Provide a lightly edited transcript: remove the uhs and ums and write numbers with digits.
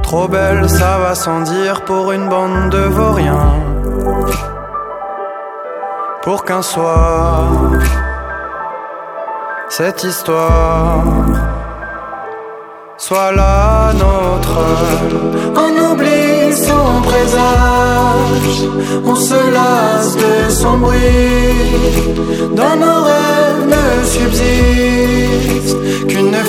Trop belle, ça va sans dire pour une bande de vauriens. Pour qu'un soir, cette histoire soit la nôtre. On oublie son présage, on se lasse de son bruit. Dans nos rêves ne subsiste qu'une